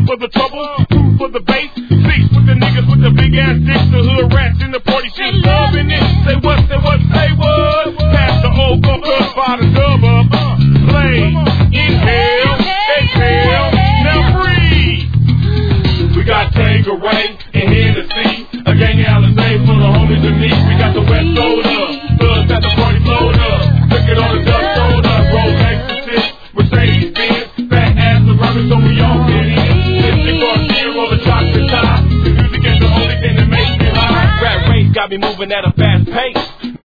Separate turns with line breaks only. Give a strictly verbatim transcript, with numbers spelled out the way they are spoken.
for the trouble, two for the bass, six with the niggas with the big ass dicks, the hood rats in the party, she loving it. Say what, say what, say what. Pass the old go up by the dub up. Play, inhale, exhale, now breathe. We got Tanqueray and Hennessy, a gang of Alizé full of homies and me. We got the West soda, thugs at the party flowed up. Took it on the duck soda, roll gangsta shit, Mercedes Benz, fat ass the rubber, so we all get in. Lipstick on cheer, roll the chocolate top. The music is the only thing that makes me high. Rap race got me moving at a fast pace.